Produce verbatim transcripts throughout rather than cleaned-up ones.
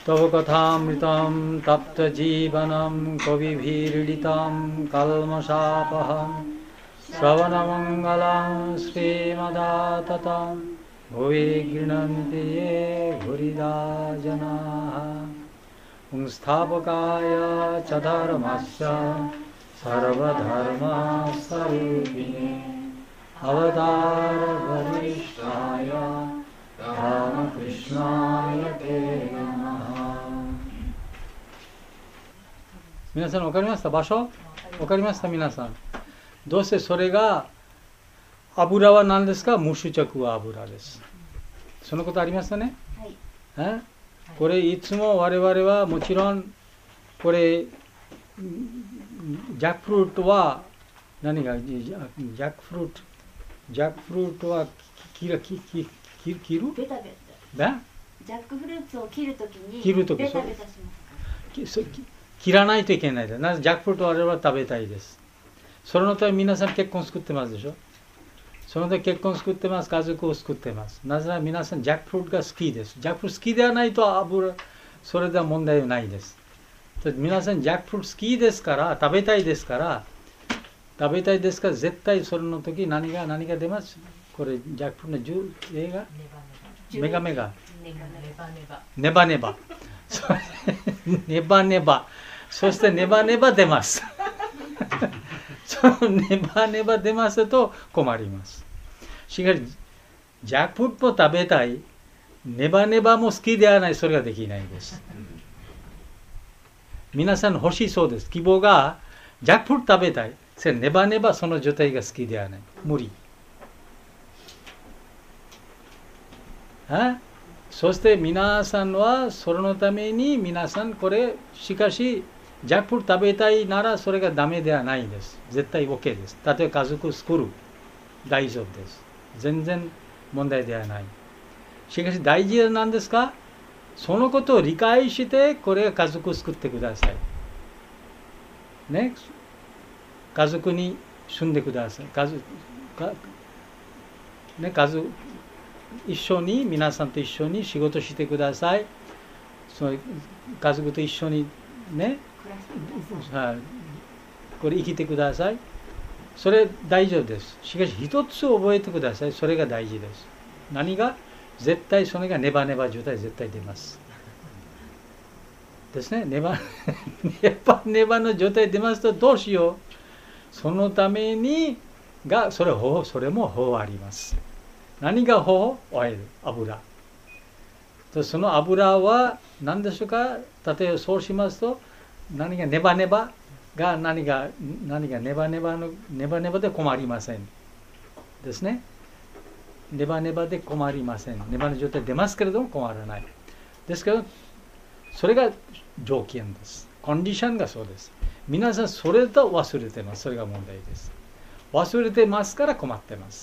तव कथामृतं तप्तजीवनं कविभिरीडितं कल्मषापहं श्रवणमङ्गलं श्रीमदाततं भुवि गृह्णन्ति ये भूरिदा जनाः संस्थापकाय च धर्मस्य सर्वधर्मस्वरूपिणे अवतारवरिष्ठाय रामकृष्णाय ते नमः。皆さん分かりました？場所分かりました？皆さんどうせそれが油は何ですか？無執着は油です。そのことありますよね、はい、えこれいつも我々はもちろんこれジャックフルートは何がジャックフルートジャックフルートは切る切る切るベタベタジャックフルーツを切るときに切るときベタベタしますか？ 切らないといけないです。なぜジャックフルートは我々は食べたいです。そのため皆さん結婚作ってますでしょ。そのため結婚作ってます。家族を作ってます。なぜなら皆さんジャックフルートが好きです。ジャックフルート好きではないと油それでは問題はないです。皆さんジャックフルート好きですから食べたいですから食べたいですから絶対それの時何が何が出ます。これジャックフルートのジュ映画メガメガネバネバネバネバそしてネバネバ出ますそのネバネバ出ますと困ります。しかしジャックフルートも食べたいネバネバも好きではないそれができないです。皆さん欲しいそうです。希望がジャックフルート食べたいネバネバその状態が好きではない無理。そして皆さんはそれのために皆さんこれしかしジャックフルート食べたいならそれがダメではないです。絶対 OK です。例えば家族を作る大丈夫です。全然問題ではない。しかし大事なんですか？そのことを理解してこれ家族を作ってください。ね、家族に住んでください。家族か、ね、家族一緒に皆さんと一緒に仕事してください。その家族と一緒にね、これ生きてください。それ大丈夫です。しかし一つ覚えてください。それが大事です。何が絶対それがネバネバ状態絶対出ます。ですね。ネバネバネバの状態出ますとどうしよう。そのためにがそれをそれも法あります。何が法？オイル、油。その油は何でしょうか？例えばそうしますと何がネバネバが何が何がネバネバのネバネバで困りませんですね。ネバネバで困りません。ネバの状態出ますけれども困らない。ですけどそれが条件です。コンディションがそうです。皆さんそれと忘れてます。それが問題です。忘れてますから困ってます。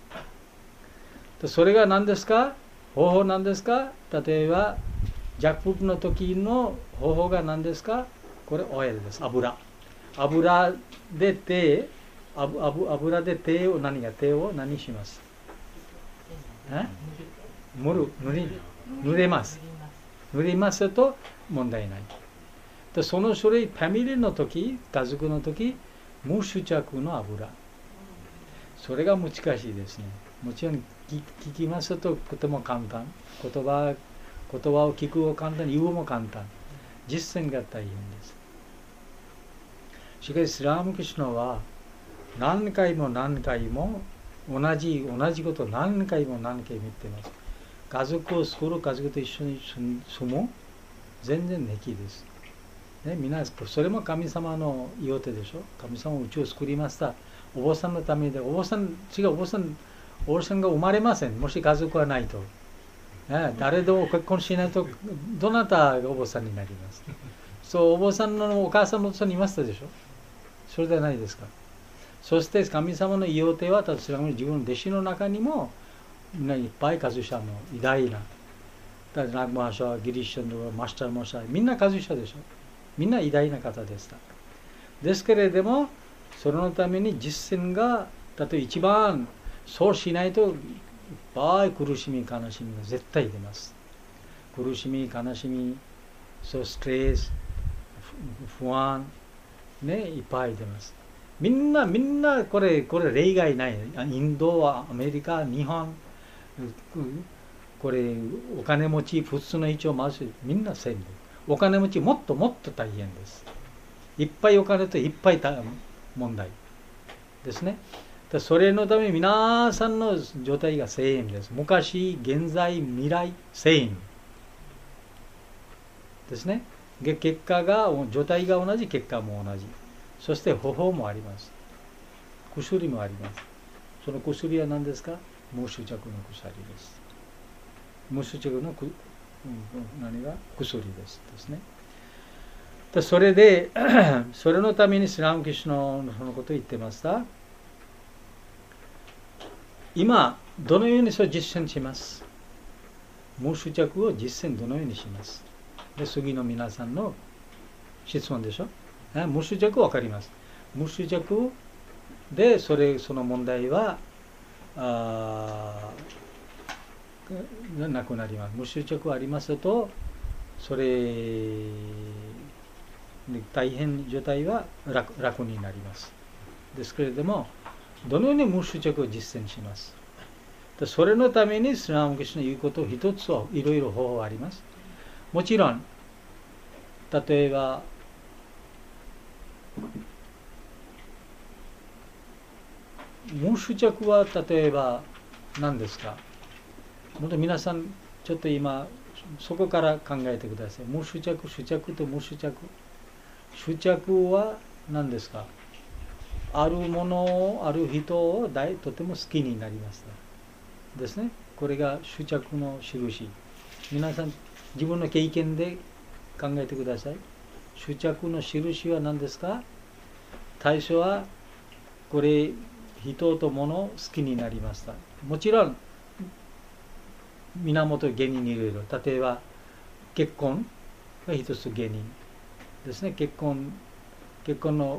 それが何ですか？方法なんですか？例えばジャックフルートの時の方法が何ですか？これオイルです。油。油で手、油で手を何が手を何します？え？塗る、塗り、塗れます。塗りますと問題ない。でその種類、ファミリーの時、家族の時、無執着の油。それが難しいですね。もちろん聞きますととても簡単。言葉、言葉を聞くも簡単、言うも簡単。実践が大変です。しかし、スラームクシュナは何回も何回も同じ、同じことを何回も何回も言っています。家族を作る、家族と一緒に住む、全然平気です。ね、みんな、それも神様の言うてでしょ。神様は宇宙を作りました。お坊さんのためで、お坊さん、違う、お坊さん、お坊さんが生まれません。もし家族はないと。ね、誰でも結婚しないと、どなたがお坊さんになります。そう、お坊さんのお母さんもそこにいましたでしょ。それではないですか。そして神様の言うては、例えば自分の弟子の中にも、みんないっぱいカズシャの偉大な、ナグマーシャ、ギリシャのマスターモシャ、みんなカズシャでしょ。みんな偉大な方でした。ですけれども、そのために実践が、例えば一番そうしないと、いっぱい苦しみ、悲しみが絶対出ます。苦しみ、悲しみ、 そうストレス、不安、ね、いっぱい出ます。みんなみんなこれこれ例外ない。インド、アメリカ、日本、これお金持ち、普通の人を回す、みんな全部。お金持ちもっともっと大変です。いっぱいお金といっぱい問題ですね。それのため皆さんの状態がセームです。昔、現在、未来、セームですね。結果が、状態が同じ、結果も同じ。そして方法もあります。薬もあります。その薬は何ですか？無執着の薬です。無執着のく、何が薬ですですね。それで、それのためにスラムキシュのそのことを言ってました。今、どのようにそれ実践します？無執着を実践どのようにします？で、次の皆さんの質問でしょ。無執着わかります。無執着で、それ、その問題は、あなくなります。無執着ありますと、それ、大変状態は 楽, 楽になります。ですけれども、どのように無執着を実践します。それのためにスラムキシュの言うことを一つはいろいろ方法あります。もちろん、例えば、無執着は例えば何ですか？もっと皆さんちょっと今そこから考えてください。無執着、執着と無執着。執着は何ですか？あるものを、ある人を大とても好きになりましたですね。これが執着の印。皆さん自分の経験で考えてください。執着の印は何ですか？最初はこれ人と物を好きになりました。もちろん源原因にいろいろ、例えば結婚が一つ原因ですね。結婚結婚の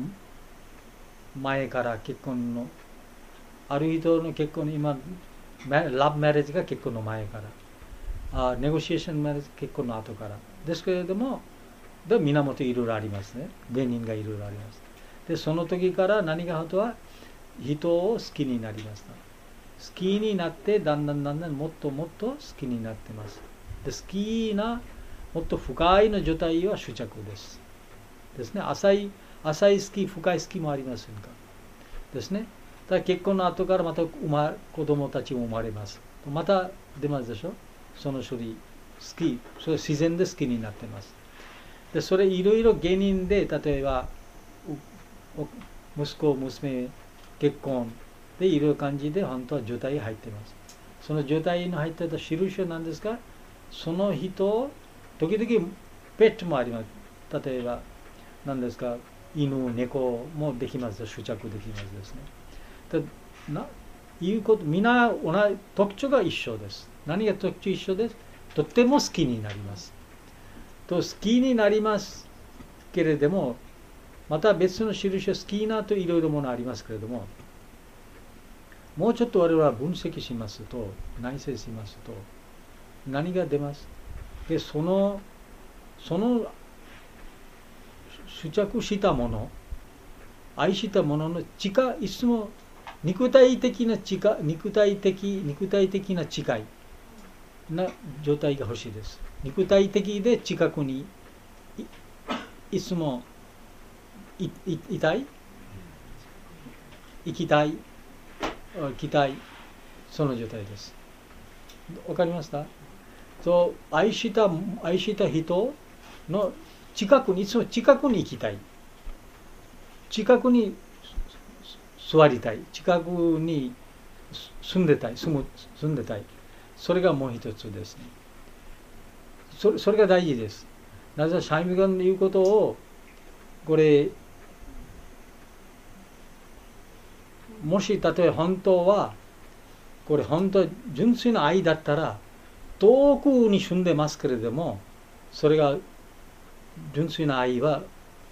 前から結婚のある人の結婚今ラブマリッジが結婚の前からあネゴシエーションマリッジ結婚の後からですけれども、で源いろいろありますね。原因がいろいろあります。でその時から何があとは人を好きになりました。好きになってだんだんだんだんもっともっと好きになってます。で好きなもっと深いの状態は執着ですですね。浅い浅い好き深い好きもありませんかですね。ただ結婚の後からまた生ま子供たちも生まれます。また出ますでしょ。その処理好きそれ自然で好きになってます。でそれいろいろ原因で例えば息子娘結婚でいろいろ感じで本当は状態に入っています。その状態に入っていた印は何ですか？その人時々ペットもあります。例えば何ですか？犬猫もできます。執着できますですね。でないうこと皆同じ特徴が一緒です。何が特徴一緒です？とっても好きになります。と好きになりますけれども、また別の印は好きなといろいろものありますけれども、もうちょっと我々は分析しますと、内省しますと、何が出ます？で、その、その執着したもの、愛したものの近い、いつも肉体的な近い、肉体的、肉体的な近いな状態が欲しいです。肉体的で近くに い, いつもいいいたい行きたい期待その状態です。わかりました？そう、愛した愛した人の近くにいつも近くに行きたい、近くに座りたい、近くに住んでたい、住む住んでたい。それがもう一つですね。それそれが大事です。なぜシャイミガンの言うことをこれもし例えば本当はこれ本当純粋な愛だったら遠くに住んでますけれども、それが純粋な愛は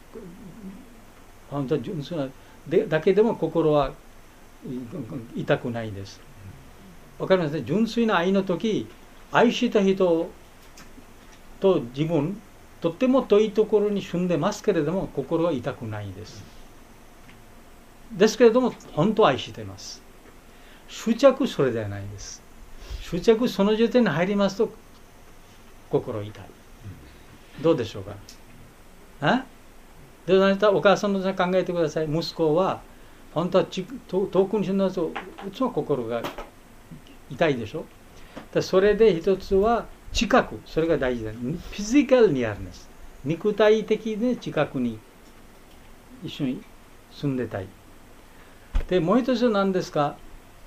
本当純粋なでだけでも心は痛くないです。わかりますね。純粋な愛の時、愛した人と自分とっても遠いところに住んでますけれども心は痛くないです。ですけれども本当は愛しています。執着それではないです。執着その状態に入りますと心痛い。どうでしょうか。あであなたお母さんの考えてください。息子は本当はち遠くに住んだといつも心が痛いでしょ。だそれで一つは近く、それが大事だ。フィジカルにあるんです。肉体的に近くに一緒に住んでたい。でもう一つ何ですか。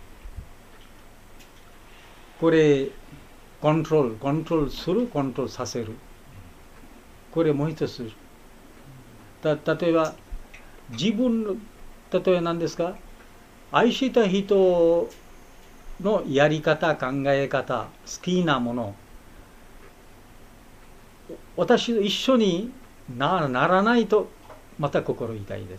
これコントロール、コントロールする、コントロールさせる。これもう一つ。た例えば自分の例えば何ですか。愛した人のやり方、考え方、好きなもの、私と一緒にならないとまた心痛いです。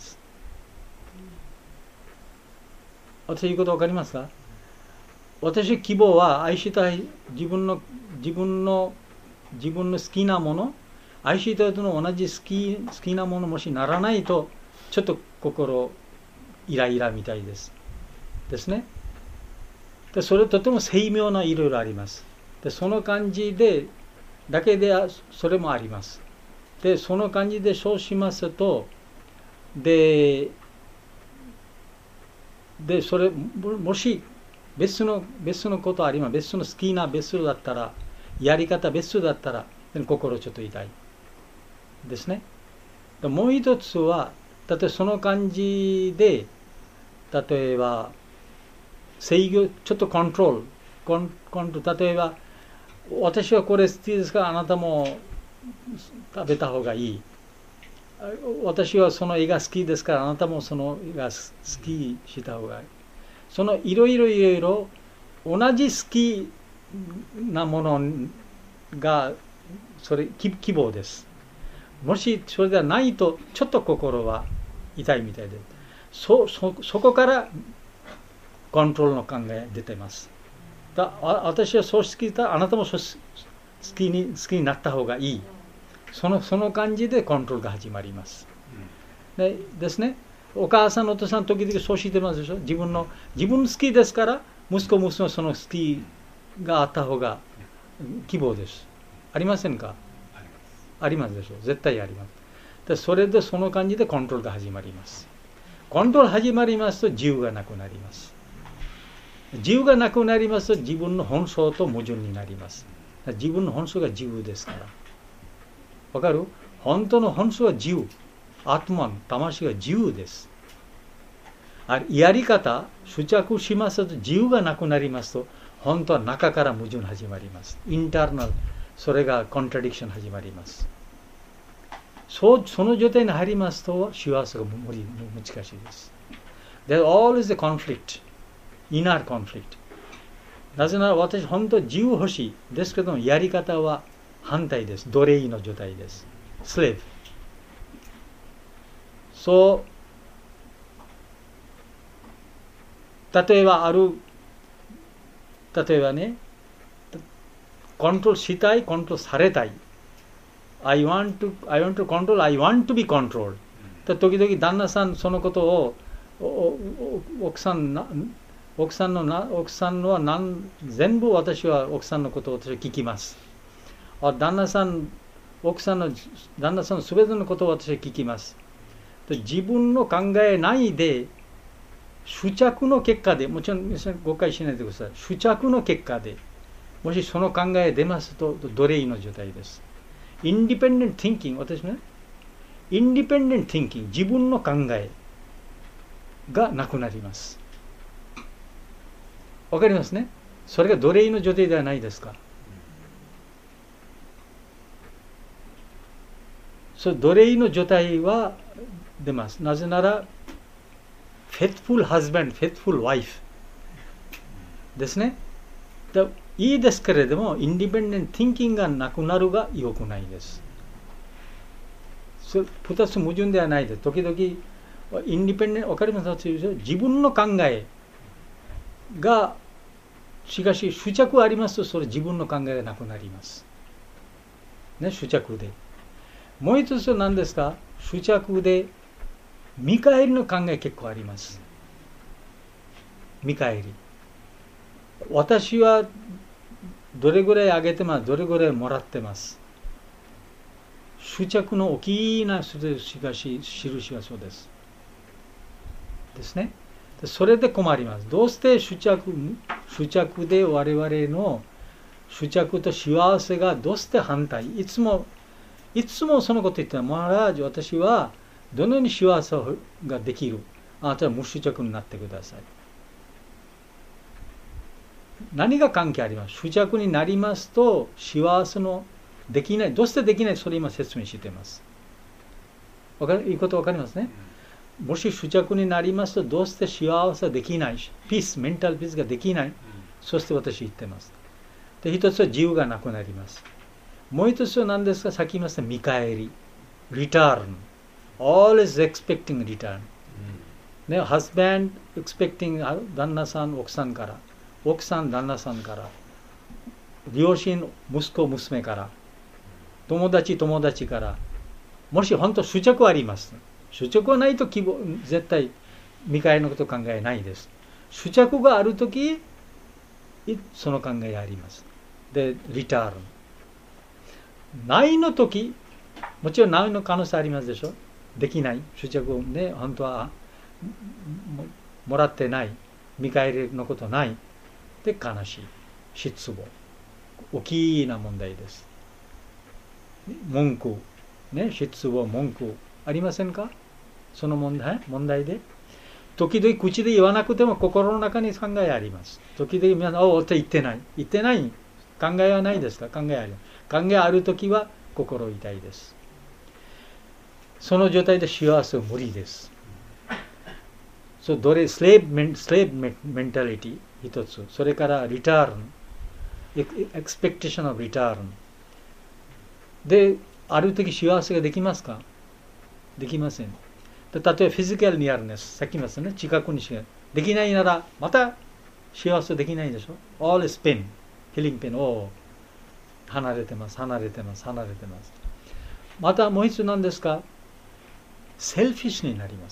私言うこと分かりますか。私希望は愛した自分の自分の自分の好きなもの、愛した人の同じ好き好きなものもしならないとちょっと心イライラみたいですですね。でそれとても精妙ないろいろあります。でその感じでだけでそれもあります。でその感じでそうしますとででそれもし別の別のことあります。別の好きな別だったらやり方別だったら心ちょっと痛いですね。でもう一つは例えばその感じで例えば制御ちょっとコントロールコンコントロール例えば私はこれ好きですからあなたも食べた方がいい。私はその絵が好きですからあなたもその絵が好きした方がいい。そのいろいろいろいろ同じ好きなものがそれ希望です。もしそれではないとちょっと心は痛いみたいで そ, そ, そこからコントロールの考え出てます。だ私はそう好きだあなたもそう好きに好きになった方がいい。そのその感じでコントロールが始まります。でですね。お母さんお父さん時々そうしてますでしょ。自分の自分好きですから息子娘その好きがあった方が希望です。ありませんか。ありますでしょ。絶対あります。でそれでその感じでコントロールが始まります。コントロール始まりますと自由がなくなります。自由がなくなりますと自分の本性と矛盾になります。自分の本性が自由ですから。わかる？本当の本性は自由。アトマン、魂が自由です。あやり方、執着しますと自由がなくなりますと、本当は中から矛盾始まります。インターナル、それがコントラディクション始まります。そ, その状態に入りますと、幸せが無理難しいです。There always a conflict, inner conflict. なぜなら私、本当は自由欲しい。ですけども、やり方は反対です。奴隷の状態です。スレーブ。そう例えばある例えばねコントロールしたいコントロールされたい I want to I want to control I want to be controlled 時々旦那さんそのことを奥さんな奥さんのな奥さんのは何全部私は奥さんのことを私は聞きます。旦那さん奥さんの旦那さんのすべてのことを私は聞きます。自分の考えないで執着の結果でもちろん皆さん誤解しないでください。執着の結果でもしその考え出ますと奴隷の状態です。インディペンデント・ティンキング私ねインディペンデント・ティンキング自分の考えがなくなります。わかりますね。それが奴隷の状態ではないですか。そ奴隷の状態は出ます。なぜなら、faithful husband, faithful wife ですね。いいですけれども、インディペンデント・ティンキングがなくなるが良くないです。ふたつ矛盾ではないです。時々、インディペンデント、わかりますか？自分の考えが、しかし執着ありますと、それ自分の考えがなくなります。ね、執着で。 もう一つ何ですか、執着で見返りの考え結構あります。見返り。私はどれぐらいあげてます、どれぐらいもらってます。執着の大きな印が印がそうです。ですね。それで困ります。どうして執着、執着で我々の執着と幸せがどうして反対。いつも、いつもそのこと言ってる。マハラージ、私はどのように幸せができる。あなたは無執着になってください。何が関係あります？執着になりますと幸せのできない。どうしてできない？それ今説明しています。わかる？いいことわかりますね。もし執着になりますとどうして幸せできないし、ピース、メンタルピースができない。そして私言ってます。で、一つは自由がなくなります。もう一つは何ですか？さっき言いました見返り。return。always expecting return。ね、husband expecting 旦那さん、奥さんから。奥さん、旦那さんから。両親、息子、娘から。友達、友達から。もし本当執着はあります。執着はないと希望、絶対見返りのことを考えないです。執着があるとき、その考えがあります。で、リターン。ないのとき、もちろんないの可能性ありますでしょ。できない。執着をね、本当は も, もらってない。見返りのことない。で、悲しい。失望。大きな問題です。文句。ね、失望、文句。ありませんか？その問題、問題で。時々口で言わなくても心の中に考えあります。時々皆さん、おおって言ってない。言ってない。考えはないですか？考えある。考えあるときは心痛いです。その状態で幸せは無理です。そう、どれ、スレーブメン、スレーブメンタリティ一つ。それからリターン。エクスペクテーションオブリターン。で、あるとき幸せができますか？できません。例えばフィジカルニアルネス、さっき言いましたね、近くにしかできないなら、また幸せできないでしょ。all is pain、ヒリングペン、お離れてます、離れてます、離れてます。またもう一つ何ですか？セルフィッシュになります。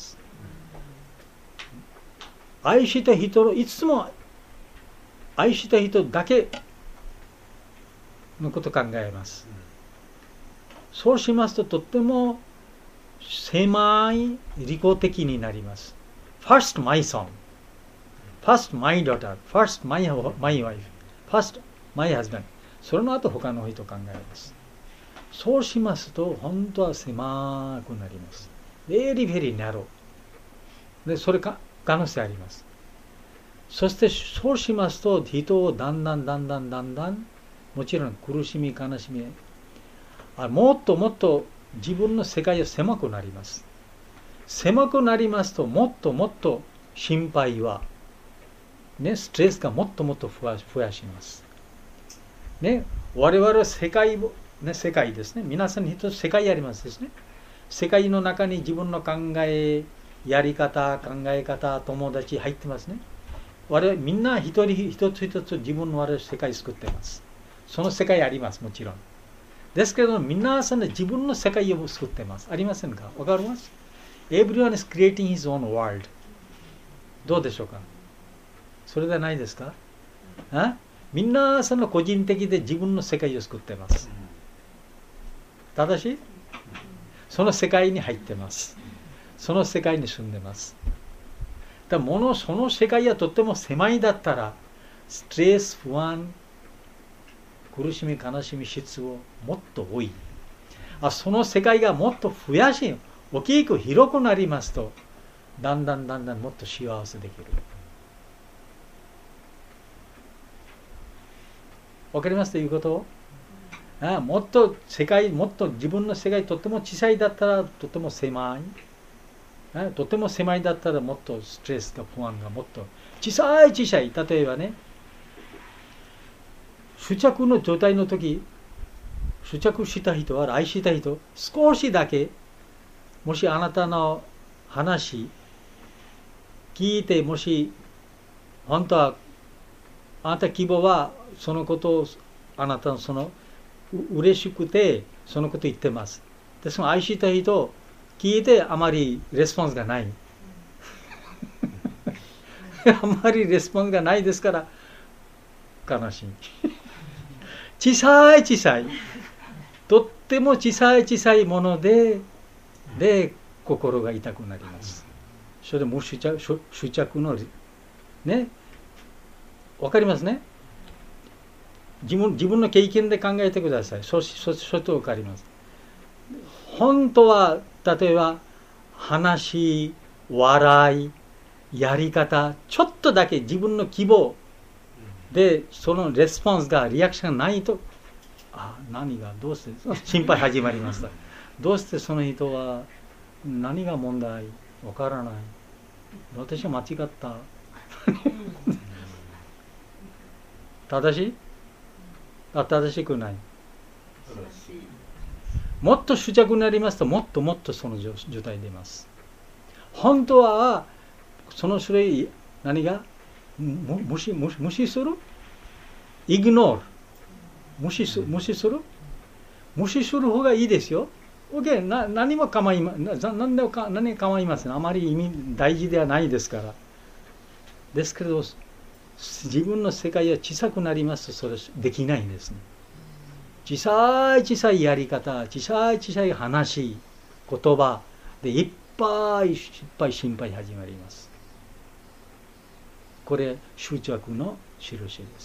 愛した人の、いつも愛した人だけのことを考えます。そうしますととっても狭い利己的になります。First my son, first my daughter, first my, my wife, first my husband。それの後他の人を考えます。そうしますと本当は狭くなります。Very very narrow。で、それか可能性あります。そしてそうしますと人をだんだんだんだんだんだんもちろん苦しみ悲しみあもっともっと自分の世界が狭くなります。狭くなりますともっともっと心配は、ね、ストレスがもっともっと増や、増やします。ね、我々は世界、ね、世界ですね。皆さんに一つ世界ありますですね。世界の中に自分の考え、やり方、考え方、友達入ってますね。我々みんな一人一つ一つ自分の我々世界を作っています。その世界あります、もちろん。ですけど、皆さんで自分の世界を作っています。ありませんか？わかります？ Everyone is creating his own world。どうでしょうか？それではないですか？あ？皆さんの個人的で自分の世界を作っています。正しい？その世界に入っています。その世界に住んでいます。だものその世界がとっても狭いだったら、ストレス、不安、苦しみ、悲しみ、失望、もっと多い。あ、その世界がもっと増やし、大きく広くなりますと、だんだんだんだんもっと幸せできる。わかりますということを？あ、もっと世界、もっと自分の世界とっても小さいだったらとても狭い。あ、とても狭いだったらもっとストレスが不安がもっと小さい小さい。例えばね、執着の状態の時、執着した人は愛した人、少しだけ、もしあなたの話聞いて、もし本当はあなた希望はそのことをあなたのその嬉しくてそのこと言ってます。 ですが愛した人聞いてあまりレスポンスがないあまりレスポンスがないですから悲しい小さい小さいとっても小さい小さいものでで心が痛くなります。それで無執着、執着のね、わかりますね。自分自分の経験で考えてください。そうそうそうとわかります。本当は例えば話、笑い、やり方、ちょっとだけ自分の希望でそのレスポンスがリアクションがないと、あ、何がどうして心配始まりました。どうしてその人は何が問題わからない。私は間違った正しいあ正しくない。もっと執着になりますともっともっとその状態出ます。本当はその種類何が無視無視無視するイグノール無視す無視する無視する方がいいですよ。OK、な何も構いま何でもか何も構いません。あまり意味大事ではないですから。ですけど自分の世界が小さくなりますとそれできないんですね。小さい小さいやり方、小さい小さい話、言葉でいっぱいいっぱい心配始まります。これ執着の印です。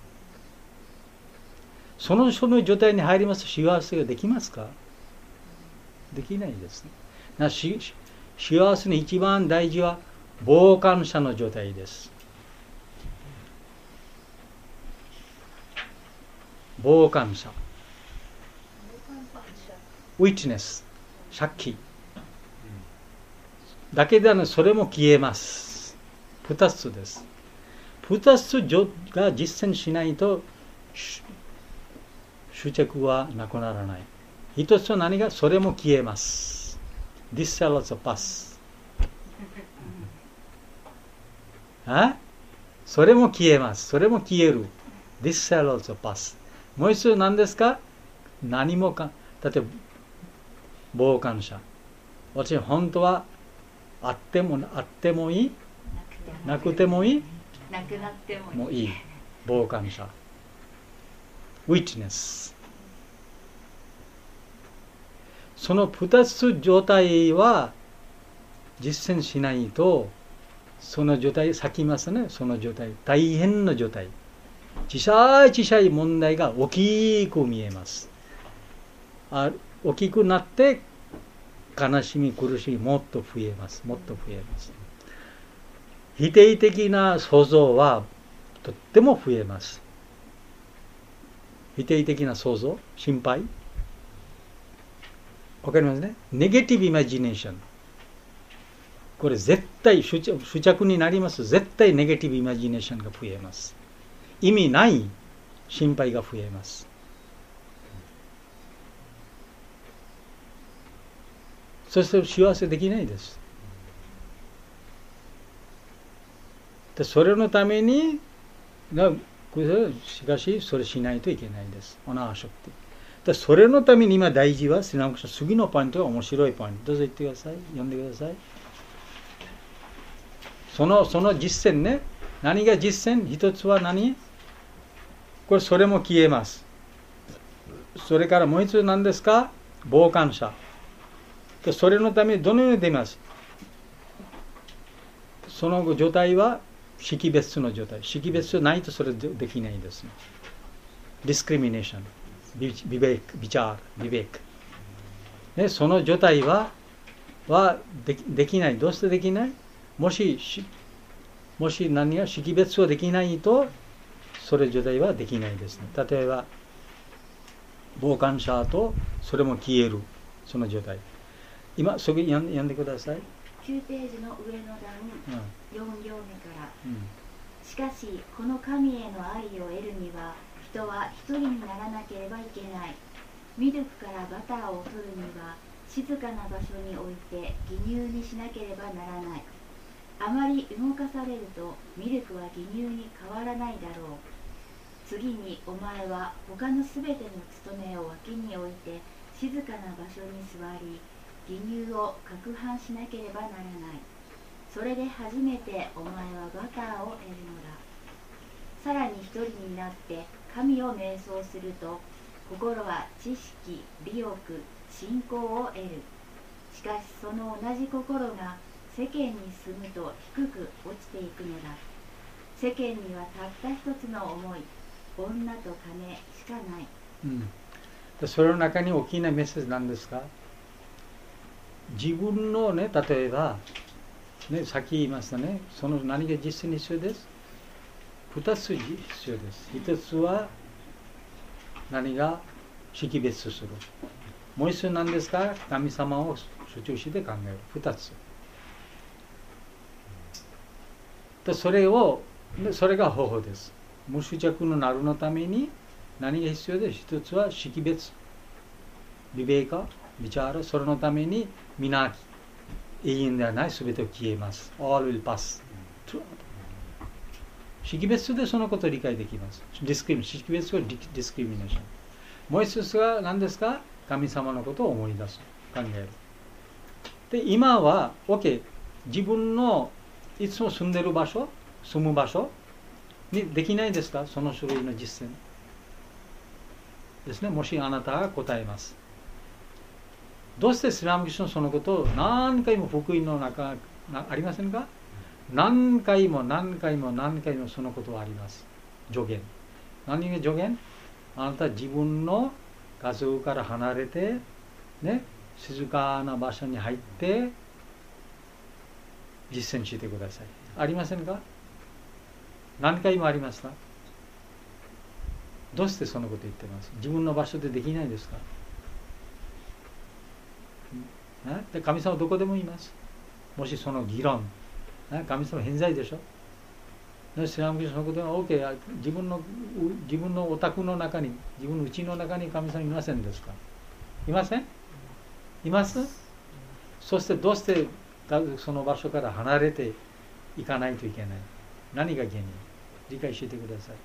そのその状態に入りますと幸せができますか？できないですね。なし幸せの一番大事は傍観者の状態です。傍観者。ウィッチネス。さっき。だけではなくそれも消えます。二つです。二つが実践しないと執着はなくならない。一つは何がそれも消えます。This shall also pass。あ？それも消えます。それも消える。This shall also pass。もう一つ何ですか？何もか、例えば傍観者。私本当はあってもあってもいい、なくてもいい、 なくなってもいい。 もういい。傍観者。Witness。その二つ状態は実践しないとその状態咲きますね。その状態大変な状態、小さい小さい問題が大きく見えます。あ大きくなって悲しみ苦しみもっと増えます。もっと増えます。否定的な想像はとっても増えます。否定的な想像、心配、わかりますね。ネガティブイマジネーション。これ絶対執着、執着になります。絶対ネガティブイマジネーションが増えます。意味ない心配が増えます。そして幸せできないです。でそれのためにしかしそれしないといけないです。オナーショクティ。でそれのために今大事は次のポイントが面白いポイント。どうぞ言ってください。読んでください。そのその実践ね。何が実践？一つは何？これそれも消えます。それからもう一つ何ですか？傍観者。でそれのためにどのように出ます？その状態は識別の状態。識別ないとそれできないですね。ディスクリミネーション。ビベーク、ビチャー、ビベーク。ね、その状態は、はでき、できない。どうしてできない？もし、もし何が識別をできないと、それ状態はできないですね。例えば、傍観者とそれも消える。その状態。今、それ読んでください。 きゅうページの上の段、うん、よん行目から、うん。しかし、この神への愛を得るには、人は一人にならなければいけない。ミルクからバターを取るには静かな場所に置いて義乳にしなければならない。あまり動かされるとミルクは義乳に変わらないだろう。次にお前は他のすべての務めを脇に置いて静かな場所に座り、義乳を攪拌しなければならない。それで初めてお前はバターを得るのだ。さらに一人になって神を瞑想すると、心は知識、美欲、信仰を得る。しかしその同じ心が世間に住むと低く落ちていくのだ。世間にはたった一つの思い、女と金しかない。 うん、それの中に大きなメッセージなんですか。自分のね、例えば、ね、さっき言いましたね、その何が実践に必要です。二つ必要です。一つは何が識別する。もう一つ何ですか、神様を主張して考える。二つ。でそれを、それが方法です。無執着のなるのために何が必要です。一つは識別、ビベーカ、ビチャーラ、それのために皆永遠ではない、すべてを消えます。All will pass. 識別でそのことを理解できます。ディスクリミネーション。識別はディスクリミネーション。もう一つは何ですか、神様のことを思い出す。考える。で、今は、OK、自分のいつも住んでる場所、住む場所にできないですか、その種類の実践。ですね、もしあなたが答えます。どうしてスリラムキシュのそのことを何回も福音の中ありませんか。何回も何回も何回もそのことはあります。助言。何が助言。あなた自分の家族から離れて、ね、静かな場所に入って実践してください。ありませんか。何回もありました。どうしてそのこと言ってます。自分の場所でできないですか。で神様はどこでもいます。もしその議論、神様偏在でしょ。スリラムキシュのことは OK、 自分の自分のお宅の中に、自分の家の中に神様いませんですか。いません。います。そしてどうしてその場所から離れていかないといけない。何が原因。理解してください。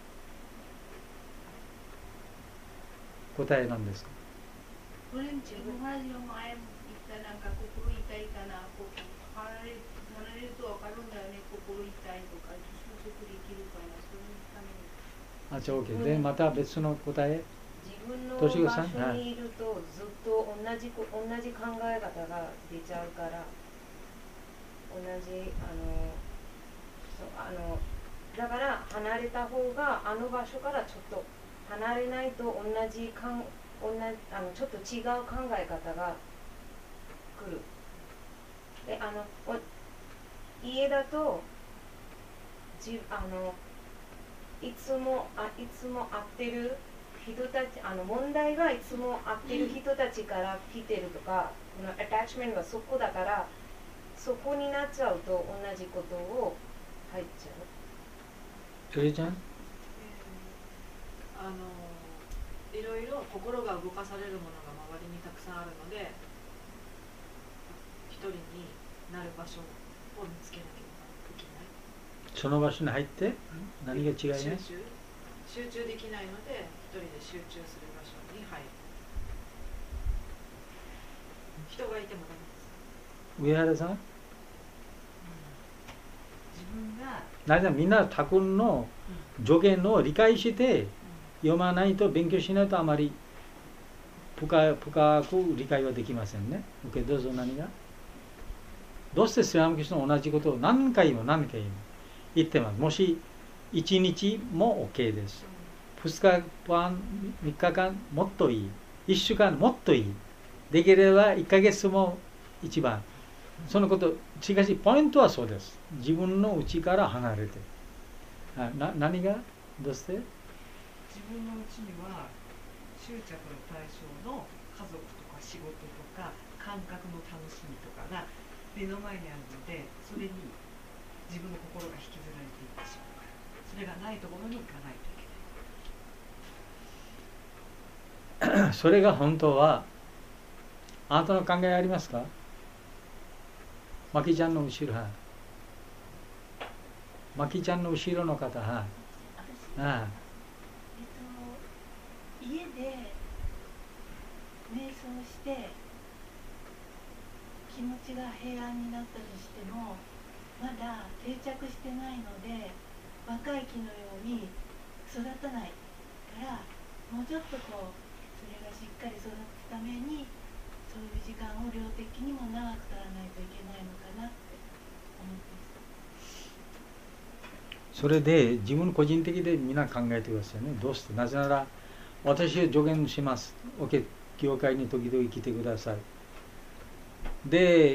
答えなんですか。 これ自分が前言ったなんか心痛いかな、こう離れ離れると分かるんだよね、心痛いとか収束できるかな、そういうために。 あ、じゃあ OK。でまた別の答え。 自分の場所にいるとずっと同じ同じ考え方が出ちゃうから、同じあのそうあのだから離れた方があの場所からちょっと離れないと同じかん同じあのちょっと違う考え方が来る。であの家だとじあのいつもあいつも会ってる人たち、あの問題がいつも会ってる人たちから来てるとか、このアタッチメントがそこだから、そこになっちゃうと同じことを入っちゃう。 エリちゃん、 あのいろいろ心が動かされるものが周りにたくさんあるので、一人になる場所を見つけなければいけない。 その場所に入って何が違いね。 集中集中できないので、一人で集中する場所に入る。人がいてもダメです。 上原さん、 自分がなぜみんな他君の助言を理解して読まないと、勉強しないとあまり深深く理解はできませんね。OK、どうぞ。何がどうしてスリラムキシュの同じことを何回も何回も言ってます。もしいちにちも OK です。ふつかかん、みっかかんもっといい。いっしゅうかんもっといい。できればいっかげつも一番。そのこと、しかしポイントはそうです。自分の内から離れて。あな何がどうして自分の内には執着の対象の家族とか仕事とか感覚の楽しみとかが目の前にあるので、それに自分の心が引きずられていってしまうから、それがないところに行かないといけない。 それが本当はあなたの考えありますか。マキちゃんの後ろ、はい、マキちゃんの後ろの方、はい、ああ、 えっと、家で瞑想して気持ちが平安になったとしてもまだ定着してないので若い木のように育たないからもうちょっとこうそれがしっかり育つためにそういう時間を量的にも長く取らないといけないのかなって思ってます。 それで自分個人的でみんな考えてくださいね。どうして？なぜなら私は助言します。 OK、 教会に時々来てください。で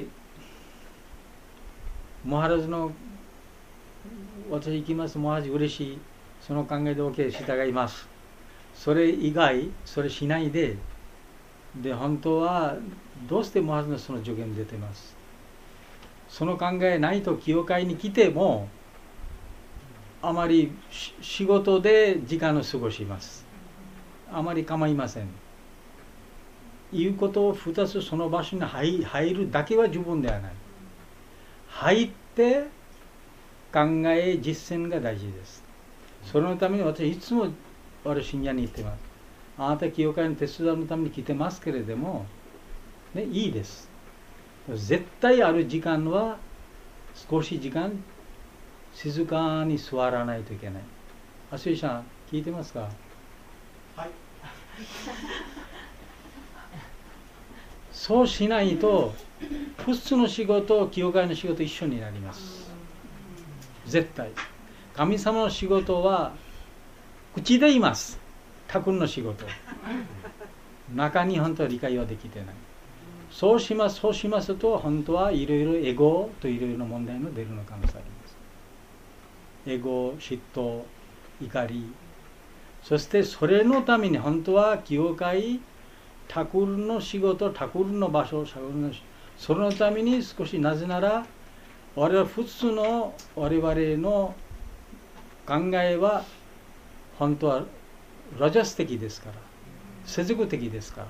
モハラジの私行きます。モハラジ嬉しい。その考えで OK、 従います。それ以外それしないでで本当はどうしてモハラジのその助言出てます。その考えないと教会に来てもあまり仕事で時間を過ごします。あまり構いません。いうことをふたつその場所に入るだけは十分ではない。入って考え実践が大事です。そのために私いつも我信者に言ってます。あなた教会の手伝いのために来てますけれども、ね、いいです。絶対ある時間は少し時間静かに座らないといけない。アスリさん聞いてますか？ はい。 そうしないと普通の仕事、教会の仕事一緒になります。絶対。神様の仕事は口で言います。他君の仕事。中に本当は理解はできてない。そうします、そうしますと本当はいろいろエゴといろいろな問題の出るの可能性あります。エゴ、嫉妬、怒り。そしてそれのために本当は教会、他君の仕事、他君の場所、そのために少しなぜなら我々普通の我々の考えは本当はラジャス的ですから、世俗的ですから。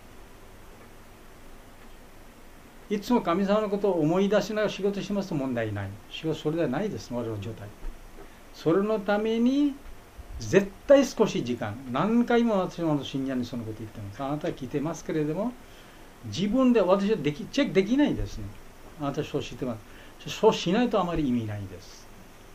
いつも神様のことを思い出しながら仕事しますと問題ない。仕事それではないです、我々の状態。それのために絶対少し時間、何回も私の信者にそのこと言ってます。あなたは聞いてますけれども、自分で私はできチェックできないですね。あなたはそう知ってます。そうしないとあまり意味ないです。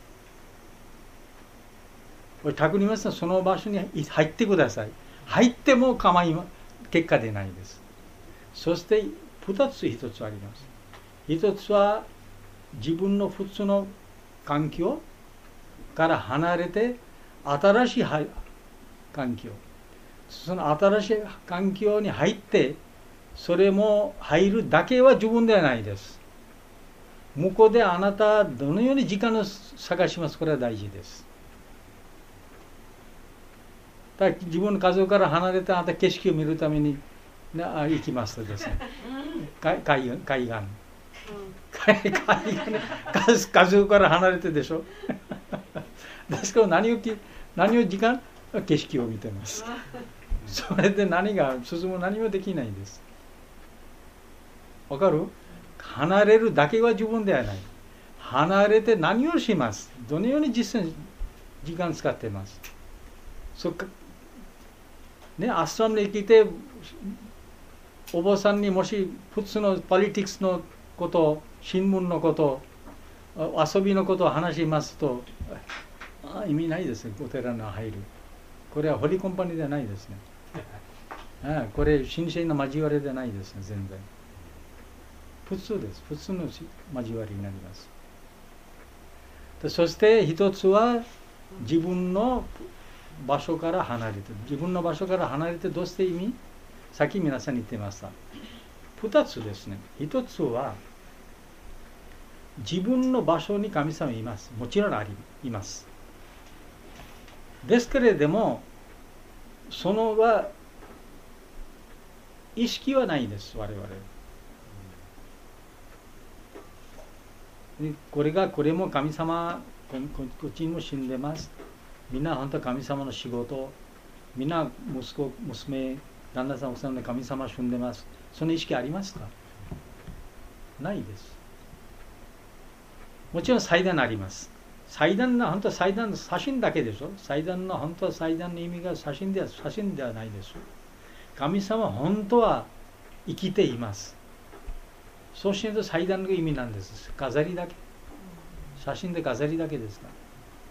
これたくりますとその場所に入ってください。入っても構い結果でないです。そして二つ一つあります。一つは自分の普通の環境から離れて新しい環境、その新しい環境に入ってそれも入るだけは十分ではないです。向こうであなたはどのように時間を探します。これは大事です。だから自分の家族から離れてあなた景色を見るために行きますとですね、海岸海岸海岸家族から離れてでしょ。ですから何を何を時間景色を見てます。それで何が進む何もできないんです。わかる？離れるだけは十分ではない。離れて何をします。どのように実践時間使ってます。そっかね、アスラムに来てお坊さんにもし普通のポリティクスのこと、新聞のこと、遊びのことを話しますと、あ意味ないですね。お寺に入る。これはホリコンパニーではないですね。あこれ神聖な交わりではないですね。全然普通です。普通の交わりになります。でそして一つは自分の場所から離れて、自分の場所から離れてどうして意味？さっき皆さんに言ってました。二つですね。一つは自分の場所に神様います。もちろんありいます。ですけれどもそのは意識はないです。我々これがこれも神様、こっちにも死んでます。みんな本当は神様の仕事、みんな息子、娘、旦那さん、奥さんの神様死んでます。その意識ありますか？ないです。もちろん祭壇あります。祭壇の本当は祭壇の写真だけでしょ。祭壇の本当は祭壇の意味が写真では写真ではないです。 神様は本当は生きています。そうしないと祭壇の意味なんです。飾りだけ。写真で飾りだけですから。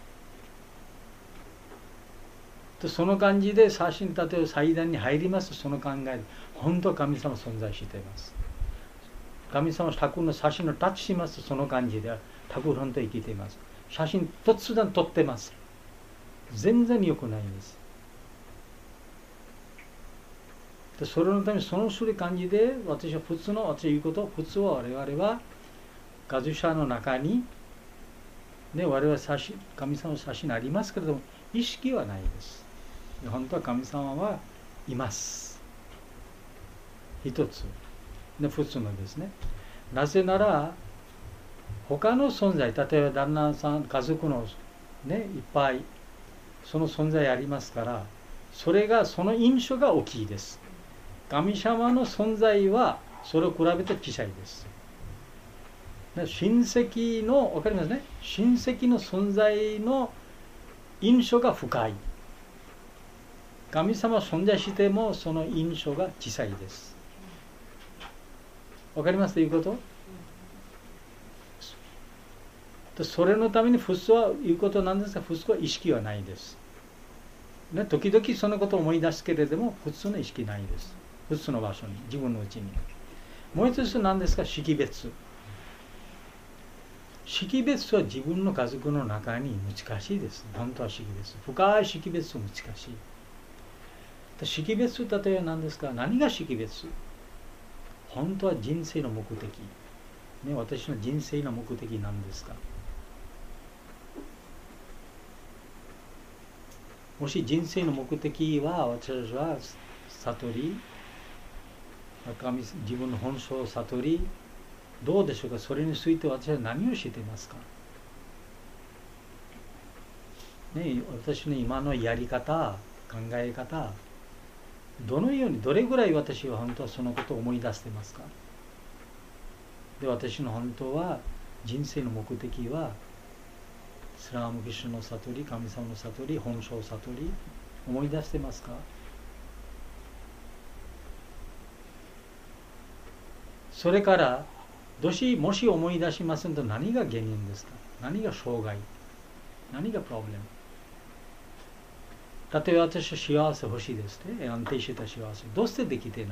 とその感じで写真、例えば祭壇に入りますと、その考えで本当は神様存在しています。神様タクの写真をタッチしますと、その感じでタク本当に生きています。写真突然撮ってます。全然良くないんです。でそれのためにそのする感じで、私は普通の私が言うこと、普通は我々はガズシャの中に、ね、我々写真神様の写真ありますけれども、意識はないです。本当は神様はいます。一つ。で普通のですね。なぜなら、他の存在、例えば旦那さん、家族の、ね、いっぱい、その存在ありますから、それが、その印象が大きいです。神様の存在は、それを比べて小さいです。親戚の、わかりますね。親戚の存在の印象が深い。神様存在してもその印象が小さいです。わかりますということ？それのために普通は言うことなんですが、普通は意識はないです。ね、時々そのことを思い出すけれども、普通の意識ないです。普通の場所に、自分のうちに。もう一つ何ですか？識別。識別は自分の家族の中に難しいです。本当は識別。深い識別は難しい。識別、例えば何ですか？何が識別？本当は人生の目的。ね、私の人生の目的なんですか？もし人生の目的は、私は悟り、神自分の本性を悟り、どうでしょうか？それについて私は何をしていますか？ね、私の今のやり方、考え方、どのように、どれぐらい私は本当はそのことを思い出していますか？で、私の本当は人生の目的はスラーム・キシュの悟り、神様の悟り、本性悟り、思い出していますか？それからどしもし思い出しませんと、何が原因ですか？何が障害？何がプロブレム？例えば私は幸せ欲しいですね。安定した幸せ。どうしてできてない？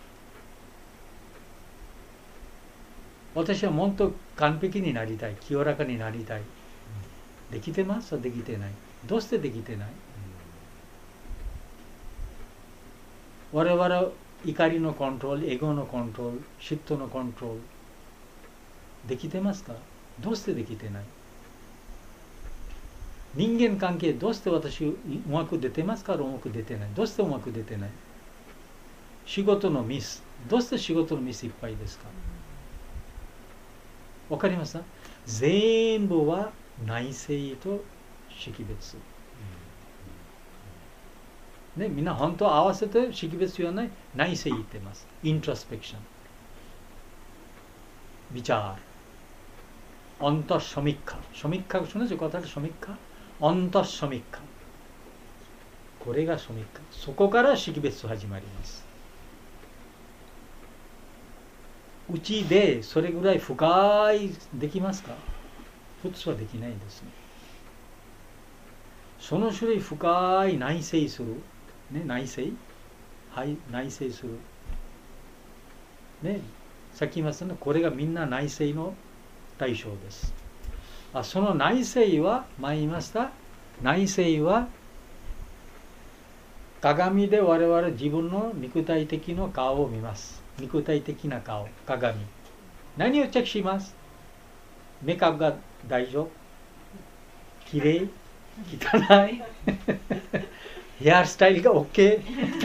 私はもっと完璧になりたい。清らかになりたい。できてますか？できてない。どうしてできてない？我々は怒りのコントロール、エゴのコントロール、嫉妬のコントロール。できてますか？どうしてできてない？人間関係、どうして私うまく出てますか？うまく出てない。どうしてうまく出てない？仕事のミス、どうして仕事のミスいっぱいですか？わかりますか？全部は内省と識別。ね、みんな本当は合わせて識別言わない、内省言ってます。イントロスペクション。ビチャー。アンタシャミッカ。シャミッカがしょね、じゃあ、シャミッカ。アンタシャミッカ。これがシャミッカ。そこから識別始まります。うちでそれぐらい深いできますか？普通はできないですね。その種類深い内省する。ね、内省はい、内省する。ね、さっき言いましたね、これがみんな内省の対象です。あ、その内省は、前言いました、内省は鏡で我々自分の肉体的な顔を見ます。肉体的な顔、鏡。何をチェックします？メイクアップが大丈夫？きれい？汚い？ヘアスタイルが OK？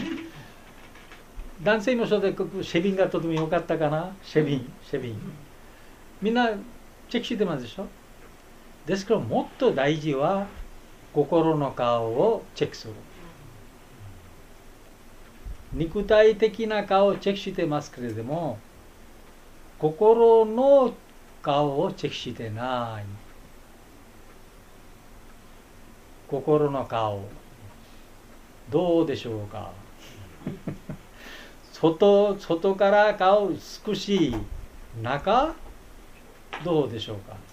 男性の人でシェビンがとても良かったかな？シェビン、シェビン。みんなチェックしてますでしょ？ですからもっと大事は心の顔をチェックする。肉体的な顔をチェックしてますけれども、心の顔をチェックしてない。心の顔どうでしょうか？ 外外から顔少し中どうでしょうか。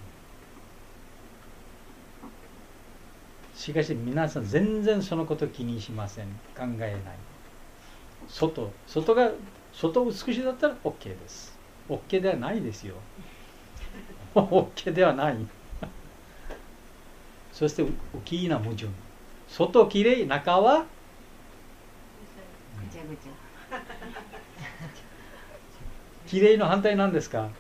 しかし皆さん全然そのこと気にしません。考えない。外外が外美しだったら OK です。 OK ではないですよ。 OK ではない。そして大きな矛盾。外きれい、中はぐちゃぐちゃ。 きれいの反対なんですか。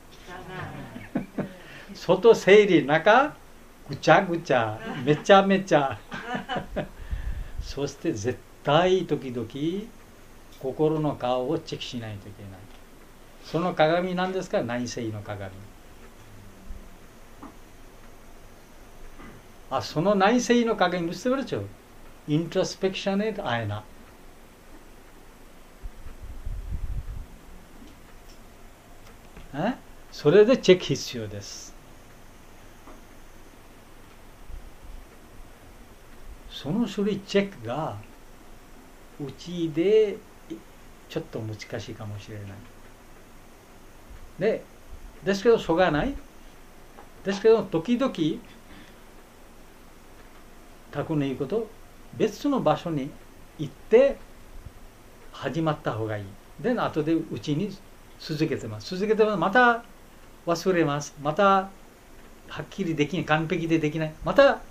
外整理、中ぐちゃぐちゃ、めちゃめちゃ。そして絶対時々心の顔をチェックしないといけない。その鏡なんですか。内省の鏡。あ、その内省の鏡見せてくれちゃう。イントロスペクションであえな。えそれでチェック必要です。その種類チェックがうちでちょっと難しいかもしれない。で、ですけどしょうがない。ですけど時々タクの言うこと、別の場所に行って始まった方がいい。で、後でうちに続けてます。続けてます。また忘れます。またはっきりできない。完璧でできない。また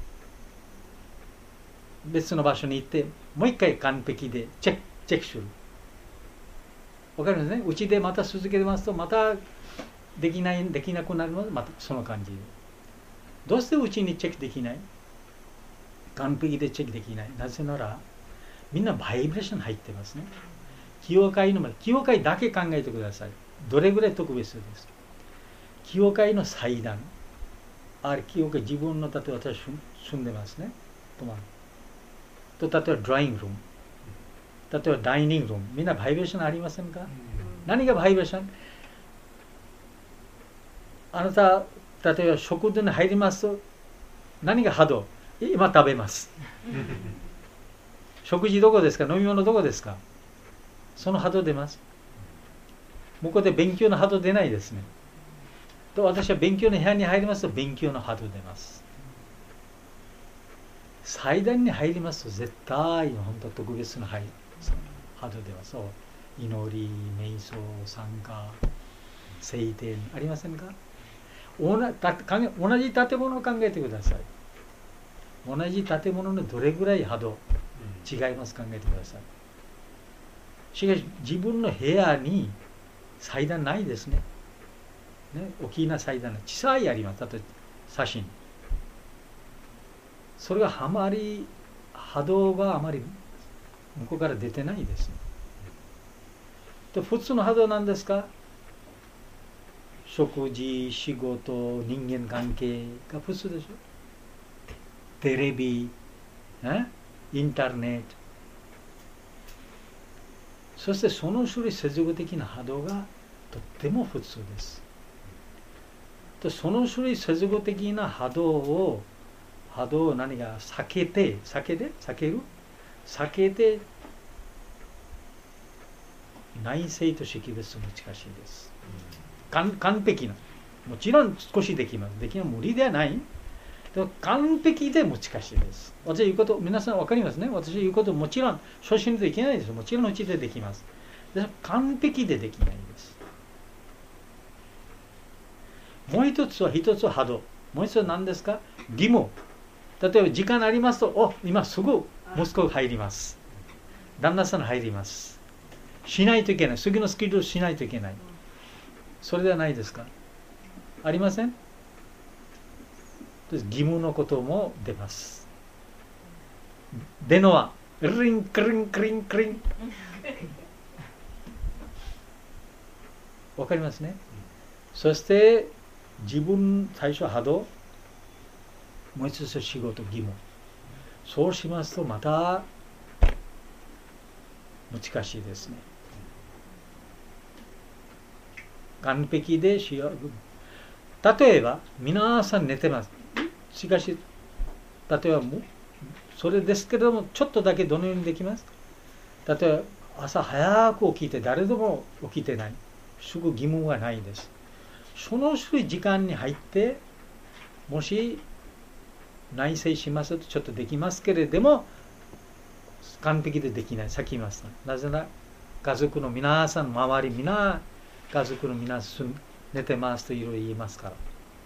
別の場所に行ってもう一回完璧でチェック、チェックする。わかりますね。うちでまた続けてますと、またできない、できなくなるので、またその感じで。どうしてうちにチェックできない？完璧でチェックできない。なぜなら、みんなバイブレーション入ってますね。清会の、清会だけ考えてください。どれぐらい特別です。清会の祭壇。あれ、清会、自分の、例えば私住んでますね。と、例えばドライイングルーム。例えばダイニングルーム。みんなバイブレーションありませんか？うん、何がバイブレーション？あなた、例えば食堂に入りますと、何が波動？今食べます。食事どこですか？飲み物どこですか？その波動出ます。向こうで勉強の波動出ないですね。と私は勉強の部屋に入りますと勉強の波動出ます。祭壇に入りますと絶対本当特別な波動出ます。祈り、瞑想、参加、聖典ありませんか？同じ建物を考えてください。同じ建物のどれぐらい波動違います考えてください。しかし自分の部屋に祭壇ないですね。ね、大きな祭壇の小さいあります。例えば写真。それがあまり波動があまり向こうから出てないですね。で普通の波動なんですか？食事、仕事、人間関係が普通でしょ。テレビ、インターネット。そしてその種類接続的な波動がとっても普通です。でその種類接続的な波動を波動を何か避けて、避けて、避ける避けて内省と識別難しいです。完, 完璧な。もちろん少しできます。できない無理ではない。でも完璧で難しいです。私言うこと、皆さん分かりますね。私言うこともちろん初心でできないです。もちろんうちでできます。で完璧でできないです。もう一つは一つは波動。もう一つは何ですか？義務。例えば時間ありますと、お、今すぐ息子が入ります。旦那さん入ります。しないといけない。次のスキルをしないといけない。それではないですか？ありません？義務のことも出ます。電話、リンクリンクリンクリン。わかりますね。そして自分最初波動、もう一つ仕事義務。そうしますとまた難しいですね。完璧でしよう。例えば皆さん寝てます。しかし例えばそれですけれどもちょっとだけどのようにできます？例えば朝早く起きて誰でも起きてない。すぐ義務はないです。その時間に入って、もし内省しますとちょっとできますけれども、完璧でできない。さっき言いました。なぜなら、家族の皆さん、周り皆、家族の皆さん、寝てますといろいろ言いますから。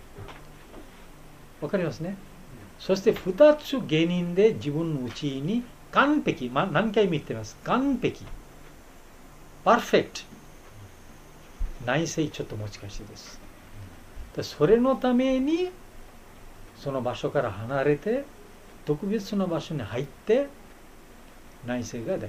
わかりますね。そして二つ原因で自分のうちに完璧、まあ、何回も言ってます。完璧。パーフェクト。内省ちょっと難しいです。それのために、その場所から離れて、特別な場所に入って、内省が大事です。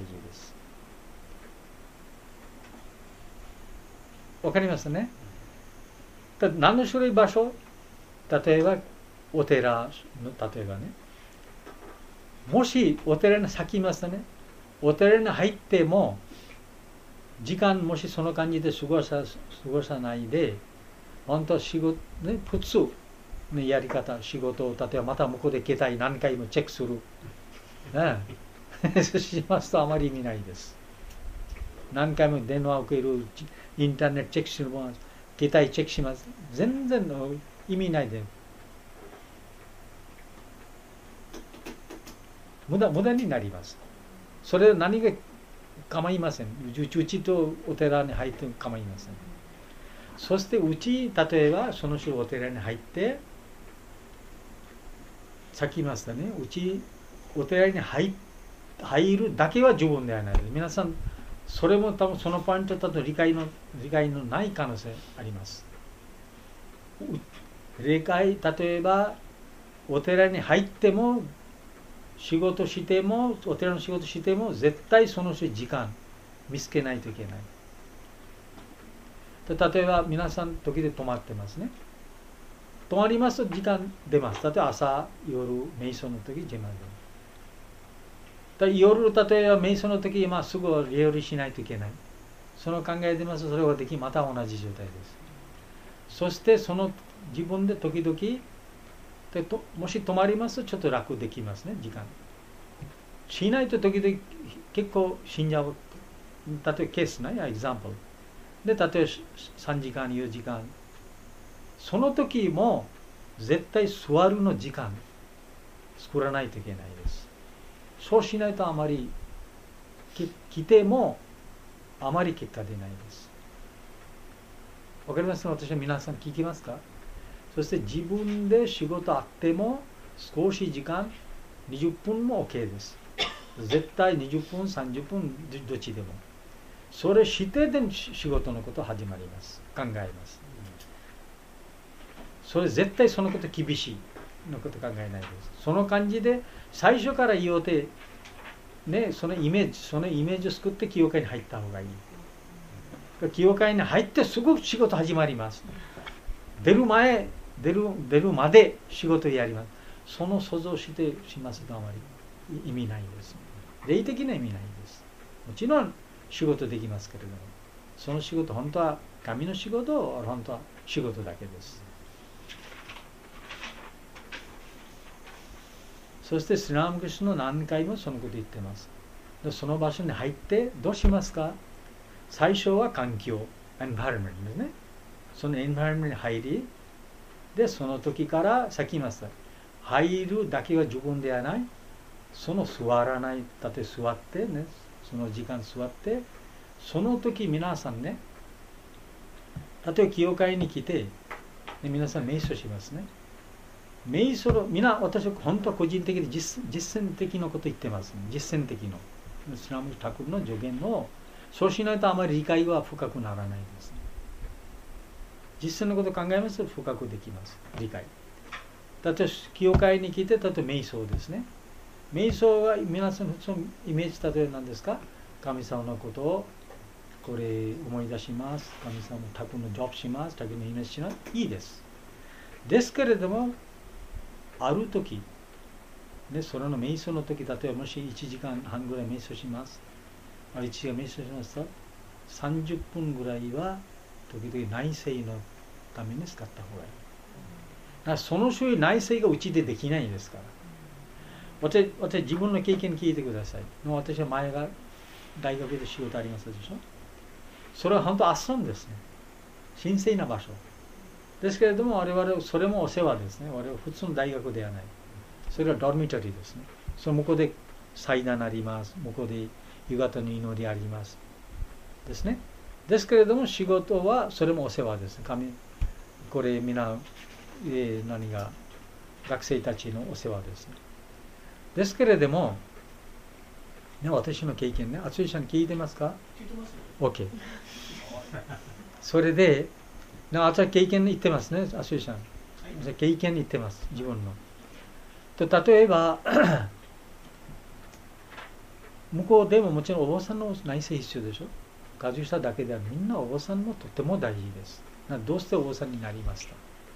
わかりますね。何の種類場所？例えば、お寺の、例えばね。もしお寺に先いますとね、お寺に入っても、時間もしその感じで過ごさ、過ごさないで、本当は仕事、ね、普通のやり方、仕事を、例えばまた向こうで携帯何回もチェックする。ね、そうしますとあまり意味ないです。何回も電話を受ける、インターネットチェックするもの、携帯チェックします。全然意味ないで。無駄、無駄になります。それは何が構いません。うちとお寺に入っても構いません。そしてうち、例えばその人お寺に入って、さっき言いましたね、うちお寺に入入るだけは十分ではないです。皆さん、それも多分そのポイントだと理解の、理解のない可能性あります。理解、例えばお寺に入っても、仕事しても、お寺の仕事しても、絶対その時間見つけないといけない。例えば皆さん時で泊まってますね。泊まりますと時間出ます。例えば朝、夜、瞑想の時、時間出ます。夜、例えば瞑想の時、今すぐ料理しないといけない。その考え出ますと、それができ、また同じ状態です。そしてその自分で時々、でともし止まりますとちょっと楽できますね、時間。しないと時々結構死んじゃう。例えばケースない、エグザンプル。で、例えばさんじかん、よじかん。その時も絶対座るの時間作らないといけないです。そうしないとあまり来てもあまり結果出ないです。わかりますか？私は皆さん聞きますか？そして自分で仕事あっても少し時間にじゅっぷんも OK です。絶対にじゅっぷん、さんじゅっぷんどっちでも。それしてで仕事のこと始まります。考えます。それ絶対そのこと厳しいのこと考えないです。その感じで最初から言おうて、ね、そのイメージ、そのイメージを作って清会に入った方がいい。清会に入ってすぐ仕事始まります。出る前、出る、出るまで仕事やります。その想像してしますとあまり意味ないです。霊的な意味ないです。もちろん仕事できますけれども、その仕事、本当は神の仕事、本当は仕事だけです。そしてスリラムクリシュナ何回もそのこと言ってます。でその場所に入ってどうしますか？最初は環境、エンバイロメントですね。そのエンバイロメントに入り、で、その時からさっき言いました。入るだけは自分ではない。その座らない、例えば座ってね、その時間座って、その時皆さんね、例えば清会に来て、ね、皆さん瞑想しますね。瞑想の、みんな、私は本当は個人的に実、実践的なこと言ってます、ね。実践的な。スリラムタクルの助言の、そうしないとあまり理解は深くならないです。実践のことを考えますと深くできます。理解。例えば、清会に来て、例えば瞑想ですね。瞑想は皆さんのイメージ、例えば何ですか？神様のことをこれ思い出します。神様のタクルのジョブします。タクルのイメージします。いいです。ですけれども、ある時、ね、それの瞑想の時、例えばもしいちじかんはんぐらい瞑想します。いちじかん瞑想しますと、さんじゅっぷんぐらいは時々内省のために使った方がいい。だからその種類内省がうちでできないですから。私、私自分の経験聞いてください。私は前が大学で仕事ありますでしょ。それは本当アッサムですね。神聖な場所ですけれども、我々それもお世話ですね。我々普通の大学ではない。それはドミトリーですね。その向こうで祭壇あります。向こうで夕方の祈りありますですね。ですけれども仕事はそれもお世話です。神これ皆、えー、何が学生たちのお世話ですね。ですけれども、ね、私の経験ね、淳さん聞いてますか？ 聞いてますよ。 OK。それで、私は経験言ってますね、淳さん。経験言ってます、自分の。と例えば、向こうでももちろんお坊さんの内政必要でしょ。ガジュ者だけではみんなお坊さんもとても大事です。どうしてお坊さんになりました？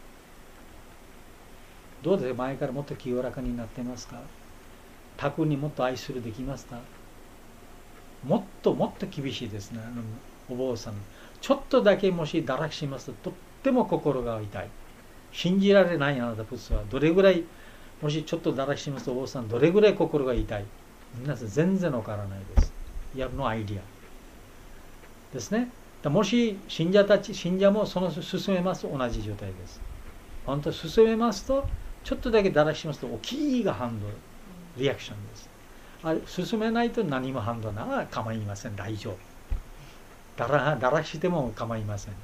どうですか？前からもっと清らかになってますか？他国にもっと愛するできますか？もっともっと厳しいですね、あのお坊さん。ちょっとだけもし堕落しますと、とっても心が痛い。信じられないあなた普通は。どれぐらい、もしちょっと堕落しますと、お坊さん、どれぐらい心が痛い。皆さん全然わからないです。You have no idea。ですね。もし信者たち、信者もその進めますと同じ状態です。本当進めますと、ちょっとだけ堕落しますと、大きいが反動、リアクションです。あ進めないと何も反動なら構いません。大丈夫。堕落、堕落しても構いません。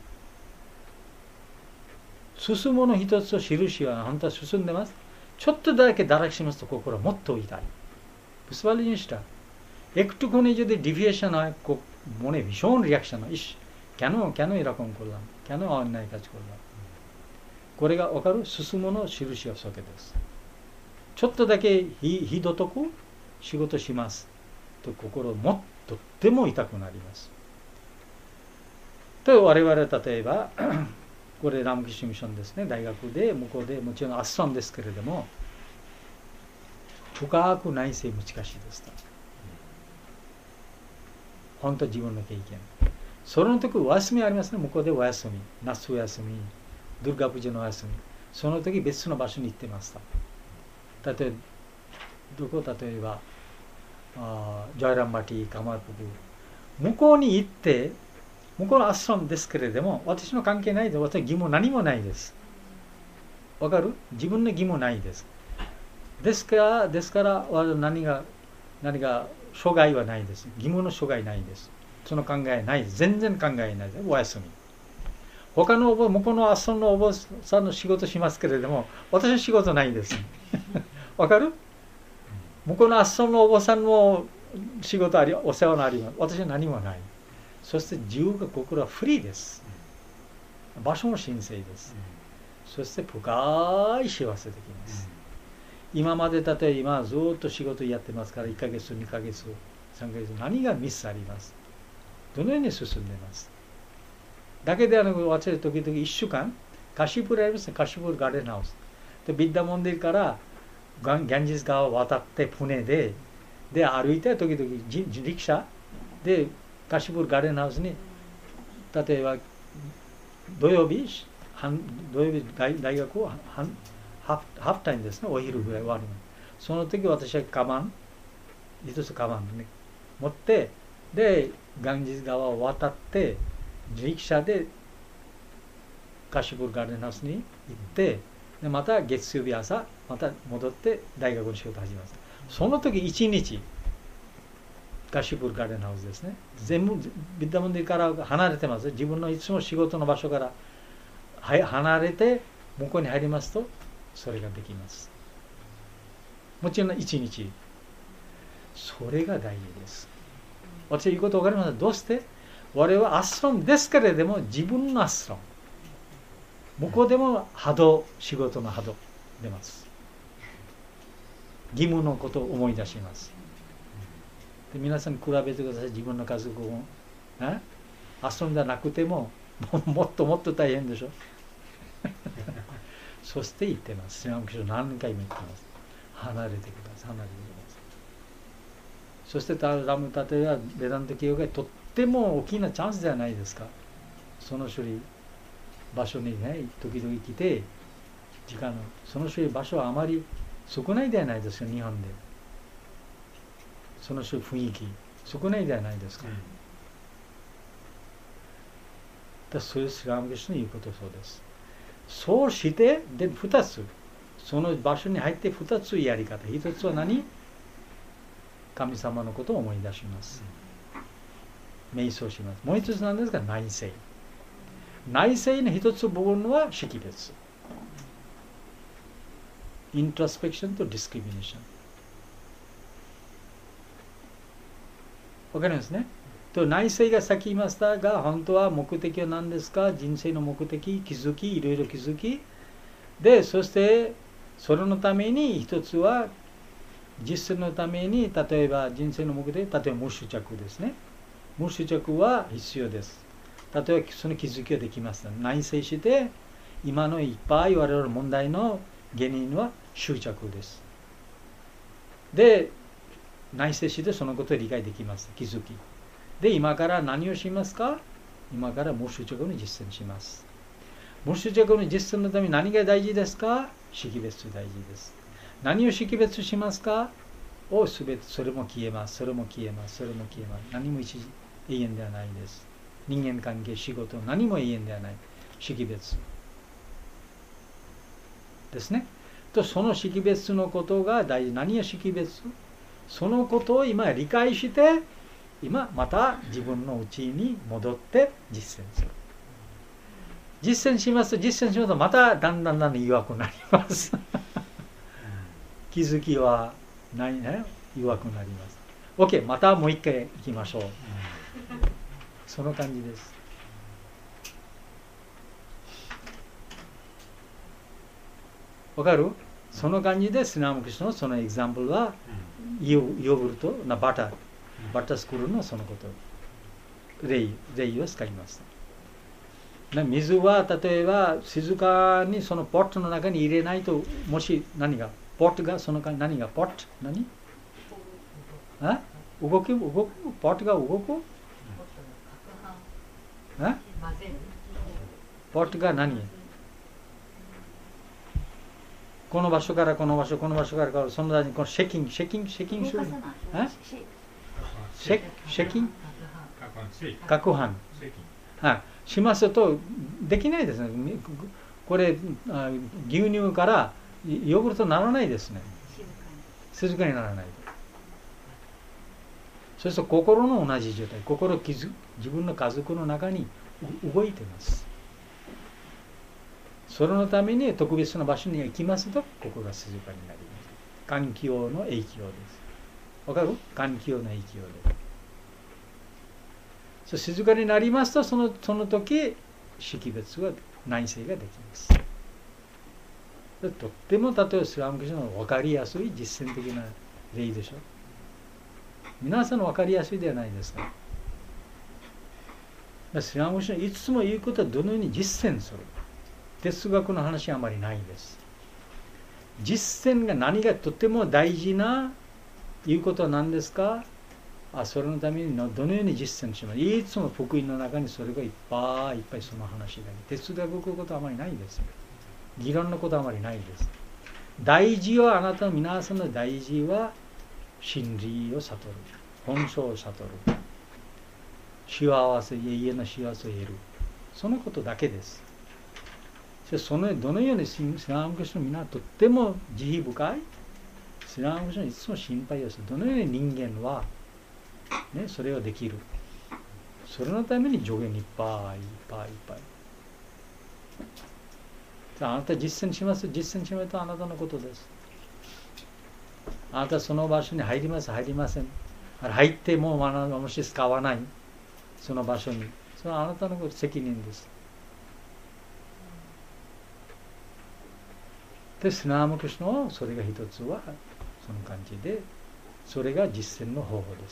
進むの一つの印は本当は進んでます。ちょっとだけ堕落しますと心はもっと痛い。বুঝতে পারলি জিনিসটা? একটুখানি যদি ডিভিয়েশন হয় মনে ভীষণ রিয়াকশন হয়, ইস কেন কেন এরকম করলাম, কেন অন্যায় কাজ করলাম, これが分かる進むの印はそれです。ちょっとだけひどとく仕事しますと心もっとっても痛くなります。と我々例えばこれラムキシミッションですね、大学で向こうでもちろんアッサンですけれども、深く内省難しいですと。本当自分の経験。その時お休みありますね、向こうでお休み、夏休み、ドゥルガプジのお休み。その時別の場所に行ってました。例えば、どこ例えば、ジョイランバティ、カマルプブ。向こうに行って、向こうのアッサンですけれども、私の関係ないです。私の義務何もないです。わかる？自分の義務ないです。ですから、ですから何が、何が障害はないです。義務の障害ないです。その考えないです。全然考えないです。お休み。他の向こうのアッサンのお坊さんの仕事しますけれども、私の仕事ないです。わかる？向こうのアッサンのお坊さんも仕事あり、お世話のあります。私は何もない。そして自由が心はフリーです。場所も神聖です。そして深い幸せできます。今まで例えば今ずっと仕事やってますからいっかげつ、にかげつ、さんかげつ何がミスあります。どのように進んでいます。だけではなく私は時々いっしゅうかんカシプルありますね、カシプルガーデンハウスでビッダモンディからギャンジス川を渡って船でで歩いて時々自力車でカシプルガーデンハウスに例えば土曜日土曜日 大, 大学をハーフタイムですね、お昼ぐらい終わります。その時私はカバン一つカバン、ね、持ってでガンジス川を渡って自力車でカシプルガーデンハウスに行ってでまた月曜日朝また戻って大学の仕事始めます。その時一日カシプルガーデンハウスですね、全部ビッダモンディから離れてます。自分のいつも仕事の場所から離れて向こうに入りますとそれができます。もちろん一日それが大事です。私言うこと分かりますか？どうして我々はアスラムですけれども自分のアスラム向こうでも波動、仕事の波動出ます。義務のことを思い出します。で皆さん比べてください。自分の家族も遊んでなくてももっともっと大変でしょそして言ってます。何回も言ってます。離れてください、離れてください。そしてラムタテはベダント教会とっても大きなチャンスじゃないですか。その種類場所にね時々来て時間のその種類場所はあまり少ないではないですか、日本で。その種類雰囲気少ないではないですか。だそういうスラムゲシュの言うことそうです。そうして、で、二つ。その場所に入って二つやり方。一つは何？神様のことを思い出します。瞑想します。もう一つなんですが、内省。内省の一つ部分は識別。イントロスペクションとディスクリミネーション。わかりますね。と内省が先言いましたが、本当は目的は何ですか？人生の目的、気づき、いろいろ気づき。で、そして、それのために一つは、実践のために、例えば人生の目的、例えば無執着ですね。無執着は必要です。例えばその気づきができます。内省して、今のいっぱい我々の問題の原因は執着です。で、内省してそのことを理解できます。気づき。で、今から何をしますか？今から無執着に実践します。無執着に実践のために何が大事ですか？識別大事です。何を識別しますか？をすべて、それも消えます。それも消えます。それも消えます。何も一時永遠ではないです。人間関係、仕事、何も永遠ではない。識別ですね。と、その識別のことが大事。何が識別？そのことを今理解して、今また自分の内に戻って実践する。実践しますと、実践しますと、まただんだんだんだん弱くなります。気づきはないね、弱くなります。OK、またもう一回行きましょう。その感じです。わかる？その感じで、スナムクシュのそのエグザンプルは、ヨーグルトなバター、バター作るのそのこと。例、例を使いました。水は例えば静かにそのポットの中に入れないと、もし何がポットがその間何がポット何あ動く動くポットが動くあポットが何この場所からこの場所この場所からその間にこのシェキングシェキングシェキングするあシェシェキング攪拌はいしますとできないですね。これ牛乳からヨーグルトにならないですね。静かにならない。そうすると心の同じ状態、心自分の家族の中に動いています。それのために特別な場所に行きますと心が静かになります。環境の影響です。わかる？環境の影響で。静かになりますと、その、その時、識別は、内省ができます。とっても、例えばスラムクシュの分かりやすい実践的な例でしょ。皆さん分かりやすいではないですか。スラムクシュのいつも言うことはどのように実践する。哲学の話はあまりないです。実践が何がとても大事な言うことは何ですか？あそれのためにどのように実践します。いつも福音の中にそれがいっぱいいっぱいその話だけ。哲学のことはあまりないです。議論のことはあまりないです。大事はあなたの皆さんの大事は真理を悟る。本性を悟る。幸せ、永遠の幸せを得る。そのことだけです。そのどのようにスラムクシュの皆とっても慈悲深い。スラムクシュのいつも心配をする。どのように人間はね、それをできる。それのために助言いっぱいいっぱいいっぱい。あなた実践します。実践しないとあなたのことです。あなたその場所に入ります、入りません。入ってももし使わない。その場所に。それはあなたの責任です。で、スナームクシュのそれが一つはその感じで、それが実践の方法です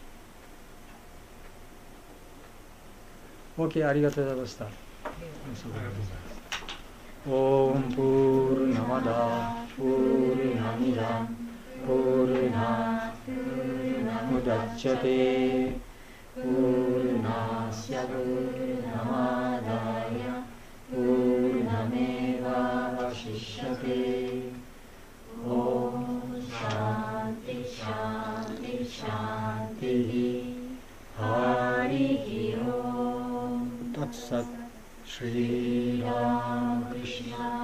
。OK、ありがとうございました。オンプールナマダプールナミダプールナムダッチャテプールナシャブナマダヤプールナメワワシシャテオンシャンティシャンティシャンティ Shri Ram Krishna